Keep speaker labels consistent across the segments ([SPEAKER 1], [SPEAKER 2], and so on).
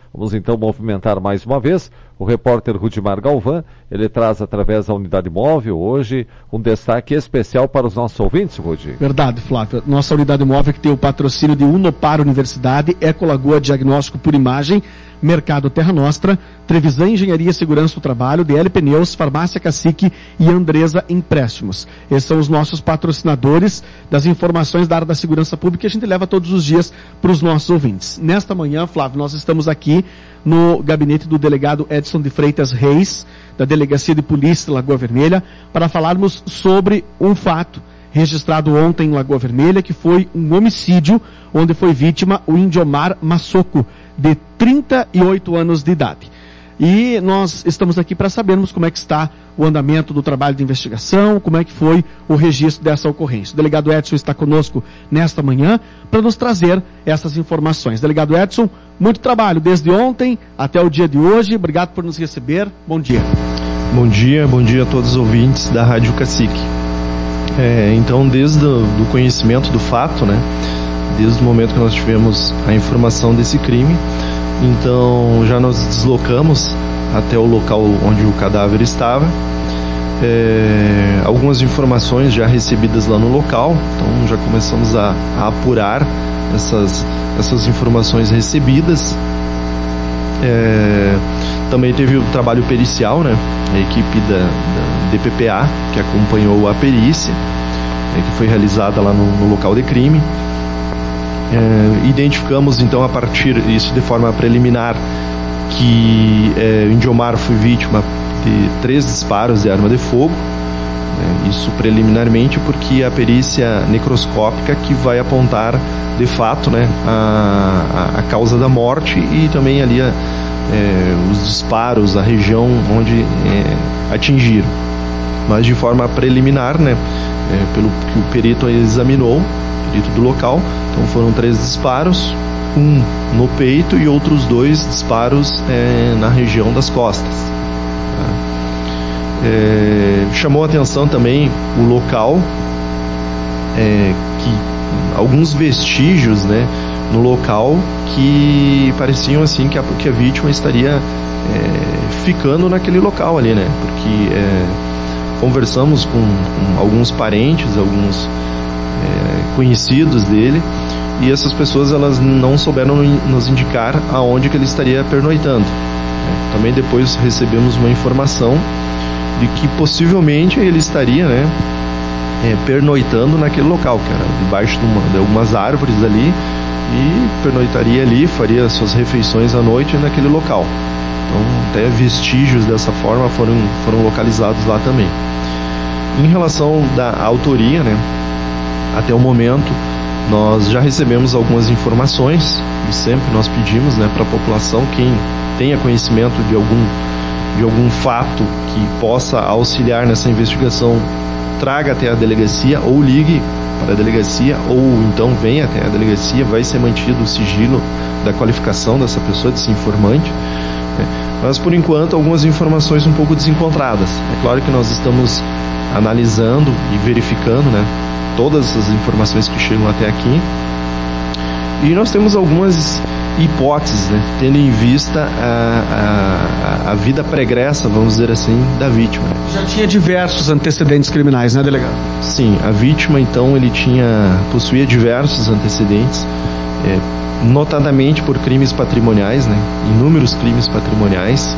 [SPEAKER 1] Vamos então movimentar mais uma vez. O repórter Rudimar Galvão, ele traz através da unidade móvel hoje um destaque especial para os nossos ouvintes, Rudi.
[SPEAKER 2] Verdade, Flávio. Nossa unidade móvel que tem o patrocínio de Unopar Universidade, Ecolagoa Diagnóstico por Imagem, Mercado Terra Nostra, Trevisan Engenharia e Segurança do Trabalho, DL Pneus, Farmácia Cacique e Andresa Empréstimos. Esses são os nossos patrocinadores das informações da área da segurança pública que a gente leva todos os dias para os nossos ouvintes. Nesta manhã, Flávio, nós estamos aqui no gabinete do delegado Edson de Freitas Reis, da Delegacia de Polícia de Lagoa Vermelha, para falarmos sobre um fato registrado ontem em Lagoa Vermelha, que foi um homicídio onde foi vítima o Indiomar Massoco, de 38 anos de idade. E nós estamos aqui para sabermos como é que está o andamento do trabalho de investigação, como é que foi o registro dessa ocorrência. O delegado Edson está conosco nesta manhã para nos trazer essas informações. Delegado Edson, muito trabalho desde ontem até o dia de hoje. Obrigado por nos receber. Bom dia.
[SPEAKER 3] Bom dia a todos os ouvintes da Rádio Cacique. Então, desde o conhecimento do fato, né, desde o momento que nós tivemos a informação desse crime, então já nos deslocamos até o local onde o cadáver estava. Algumas informações já recebidas lá no local, então já começamos a apurar essas informações recebidas. Também teve o trabalho pericial, né? A equipe da DPPA que acompanhou a perícia, que foi realizada lá no local de crime. Identificamos então a partir disso de forma preliminar que o Indiomar foi vítima de 3 disparos de arma de fogo, isso preliminarmente, porque a perícia necroscópica que vai apontar de fato, né, a causa da morte e também ali os disparos, a região onde atingiram. Mas de forma preliminar, né, pelo que o perito examinou, perito do local, então foram 3 disparos, um no peito e outros 2 disparos na região das costas. Chamou a atenção também o local, que alguns vestígios, né, no local que pareciam assim que a vítima estaria ficando naquele local ali, né, porque conversamos com alguns parentes, alguns conhecidos dele, e essas pessoas elas não souberam nos indicar aonde que ele estaria pernoitando. Também depois recebemos uma informação de que possivelmente ele estaria, né, pernoitando naquele local, que era debaixo de algumas árvores ali, e pernoitaria ali, faria suas refeições à noite naquele local. Então até vestígios dessa forma foram localizados lá também. Em relação da autoria, né, até o momento nós já recebemos algumas informações, e sempre nós pedimos, né, para a população, quem tenha conhecimento de algum fato que possa auxiliar nessa investigação, traga até a delegacia ou ligue para a delegacia, ou então venha até a delegacia. Vai ser mantido o sigilo da qualificação dessa pessoa, desse informante, né? Mas por enquanto algumas informações um pouco desencontradas. É claro que nós estamos analisando e verificando, né, todas as informações que chegam até aqui, e nós temos algumas hipóteses, né, tendo em vista a vida pregressa, vamos dizer assim, da vítima.
[SPEAKER 2] Já tinha diversos antecedentes criminais, né, delegado?
[SPEAKER 3] Sim, a vítima então possuía diversos antecedentes, notadamente por crimes patrimoniais, né, inúmeros crimes patrimoniais,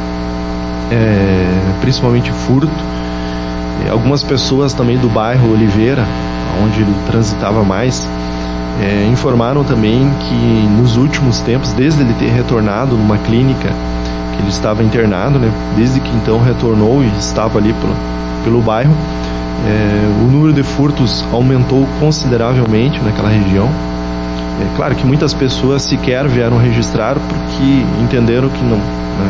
[SPEAKER 3] principalmente furto. Algumas pessoas também do bairro Oliveira, onde ele transitava mais, informaram também que nos últimos tempos, desde ele ter retornado numa clínica que ele estava internado, né, desde que então retornou e estava ali pelo bairro, o número de furtos aumentou consideravelmente naquela região. É claro que muitas pessoas sequer vieram registrar porque entenderam que não, né,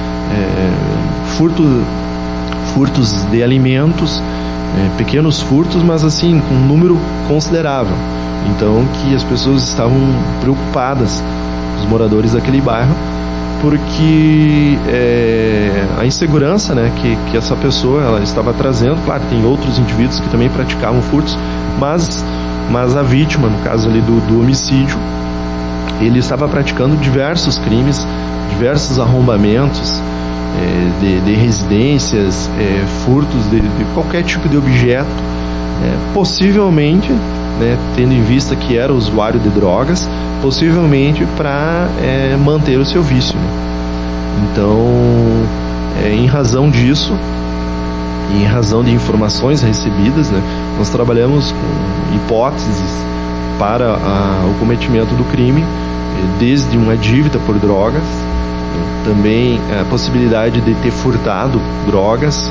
[SPEAKER 3] furtos de alimentos, pequenos furtos, mas assim com um número considerável. Então que as pessoas estavam preocupadas, os moradores daquele bairro, porque a insegurança, né, que essa pessoa ela estava trazendo. Claro, tem outros indivíduos que também praticavam furtos, mas a vítima, no caso ali do homicídio, ele estava praticando diversos crimes diversos arrombamentos de residências, furtos de qualquer tipo de objeto, possivelmente, né, tendo em vista que era usuário de drogas, possivelmente para manter o seu vício, né? Então, em razão disso, em razão de informações recebidas, né, nós trabalhamos com hipóteses para o cometimento do crime, desde uma dívida por drogas, também a possibilidade de ter furtado drogas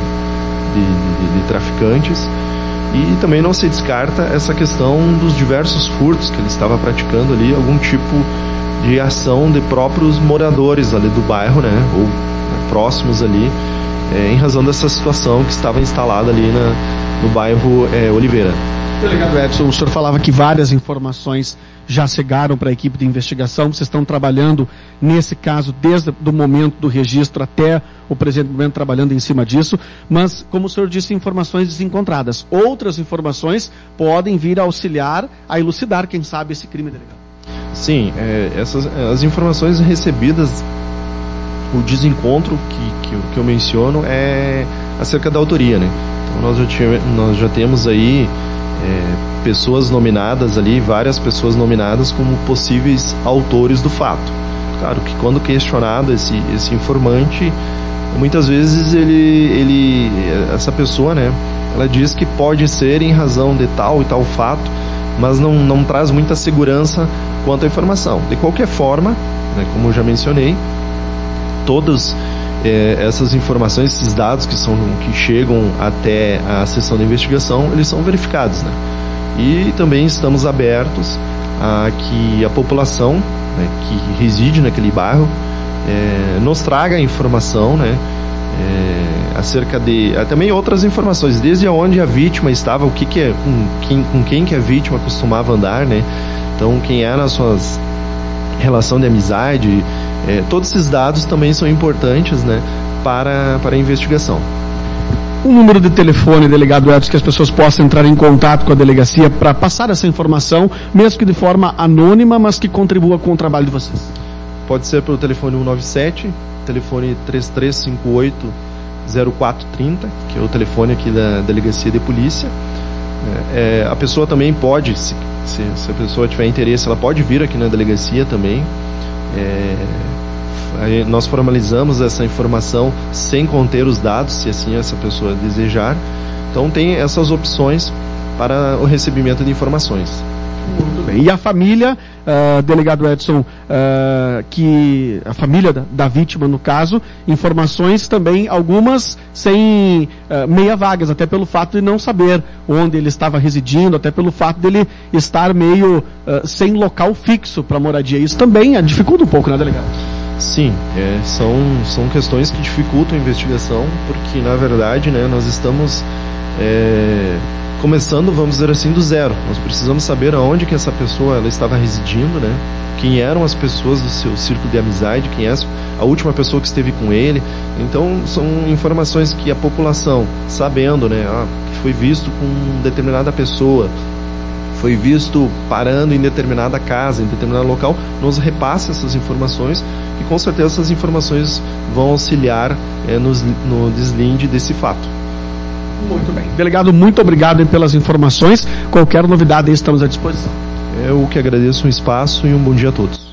[SPEAKER 3] de traficantes, e também não se descarta essa questão dos diversos furtos que ele estava praticando ali, algum tipo de ação de próprios moradores ali do bairro, né, ou próximos ali, em razão dessa situação que estava instalada ali no bairro Oliveira.
[SPEAKER 2] Delegado Edson, o senhor falava que várias informações já chegaram para a equipe de investigação, vocês estão trabalhando nesse caso desde o momento do registro até o presente momento trabalhando em cima disso, mas como o senhor disse, informações desencontradas. Outras informações podem vir a auxiliar a elucidar, quem sabe, esse crime, delegado.
[SPEAKER 3] Sim, as informações recebidas, o desencontro que eu menciono é acerca da autoria, né? Então nós já temos aí pessoas nominadas ali, várias pessoas nominadas como possíveis autores do fato. Claro que quando questionado esse informante, muitas vezes essa pessoa, né, ela diz que pode ser em razão de tal e tal fato, mas não traz muita segurança quanto à informação. De qualquer forma, né, como eu já mencionei, todas essas informações, esses dados que chegam até a seção de investigação, eles são verificados, né? E também estamos abertos a que a população, né, que reside naquele bairro nos traga a informação, né, acerca de também outras informações, desde onde a vítima estava, o que com quem que a vítima costumava andar, né? Então, quem era as suas relação de amizade, todos esses dados também são importantes, né, para a investigação.
[SPEAKER 2] Um número de telefone, delegado Edson, que as pessoas possam entrar em contato com a delegacia para passar essa informação, mesmo que de forma anônima, mas que contribua com o trabalho de vocês.
[SPEAKER 3] Pode ser pelo telefone 197, telefone 3358-0430, que é o telefone aqui da Delegacia de Polícia. A pessoa também pode, se a pessoa tiver interesse, ela pode vir aqui na delegacia também. Nós formalizamos essa informação sem conter os dados, se assim essa pessoa desejar. Então tem essas opções para o recebimento de informações.
[SPEAKER 2] Muito bem. E a família, delegado Edson, que a família da vítima, no caso, informações também, algumas sem meia vagas, até pelo fato de não saber onde ele estava residindo, até pelo fato dele estar meio sem local fixo para moradia. Isso também dificulta um pouco, né, delegado?
[SPEAKER 3] Sim, são questões que dificultam a investigação, porque na verdade, né, nós estamos começando, vamos dizer assim, do zero. Nós precisamos saber aonde que essa pessoa ela estava residindo, né? Quem eram as pessoas do seu círculo de amizade, quem é a última pessoa que esteve com ele. Então são informações que a população, sabendo, né, que foi visto com determinada pessoa, foi visto parando em determinada casa, em determinado local, nos repassa essas informações e com certeza essas informações vão auxiliar no deslinde desse fato.
[SPEAKER 2] Muito bem. Delegado, muito obrigado pelas informações. Qualquer novidade aí estamos à disposição.
[SPEAKER 3] Eu que agradeço o espaço e um bom dia a todos.